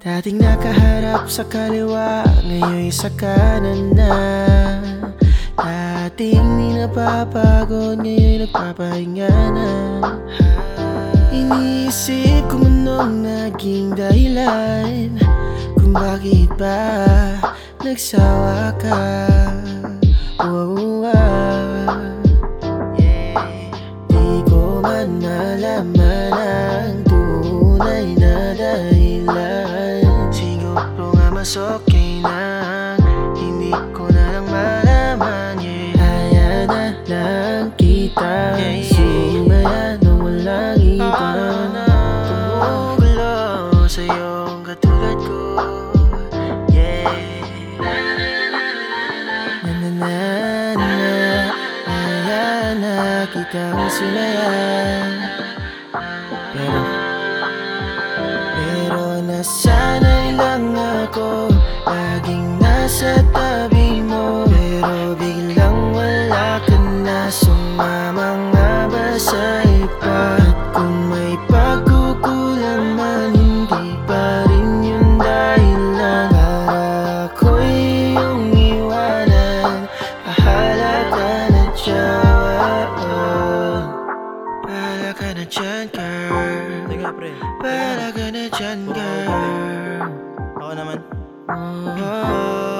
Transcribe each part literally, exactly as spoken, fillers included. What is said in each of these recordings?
Dating nakaharap sa kaliwa, ngayon'y sa kanan na. Dating di napapagod, ngayon'y nagpapahinga na. Iniisip kung anong naging dahilan, kung bakit ba nagsawa ka. Oh, ah. Yeah. Di ko man malaman ang tunay na dahilan. Siguro nga mas okay na hindi ko na lang malaman. Yeah. Kaya na lang kita, yeah, yeah. Sumaya na walang iba. Tumugulo sa'yong katulad ko. Yeah. Na na na na, kaya na kitang sumaya. Pero Pero nasanay lang ako laging nasa tabi mo. Pero biglang wala ka na, sumama nga ba sa iba? At kung may pagkukulang man, hindi pa rin yun dahilan para ako'y iyong iwanan. Bahala ka na dyan, oh. Bahala ka na dyan, girl. Teka pre, Bahala ka na dyan, girl. ako naman. Oh, oh,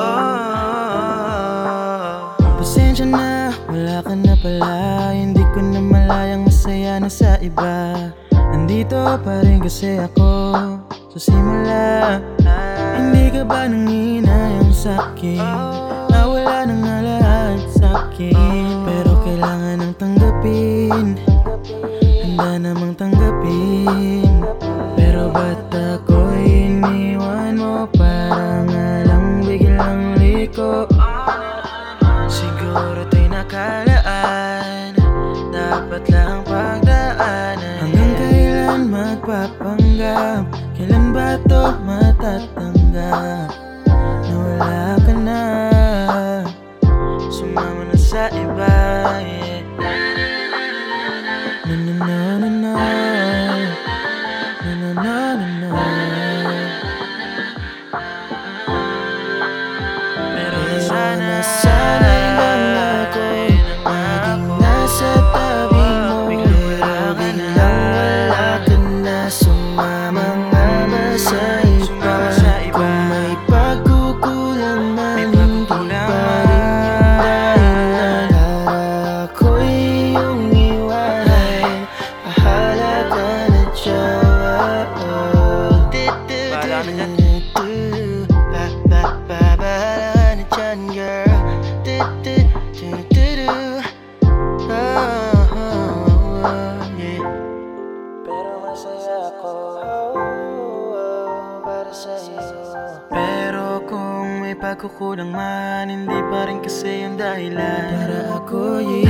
oh. Pasensya na, wala ka na pala. Hindi ko na malayang masaya na sa iba. Nandito pa rin kasi ako sa simula. Hindi ka ba nanginayang sa'kin? Nawala na nga lahat sa'kin, pero kailangan nang tanggapin. Handa namang tanggapin. Pero ba't ako'y iniwan mo? Para nga lang biglang liko. Siguro to'y nakalaan, dapat lang pagdaanan. Hanggang kailan magpapanggap? Kailan ba to matatanggap? Na wala ka na, sumama na sa iba, yeah. Na na na na na, na na na na na. Pero nasanay lang ako laging nasa tabi mo. Pero biglang wala ka na, sumama nga ba sa iba? Kung may pagkukulang man, hindi pa rin yun dahilan para ako'y iyong iwanan. Bahala ka na dyan, oh. Bahala ka na dyan. Ba- ba- ba- bahala ka na dyan, girl. Du- du- du- du- du. Oh, oh, oh, yeah. Pero masaya ako, oh, para sa'yo. Pero kung may pagkukulang man, hindi pa rin kasi yung dahilan para ako'y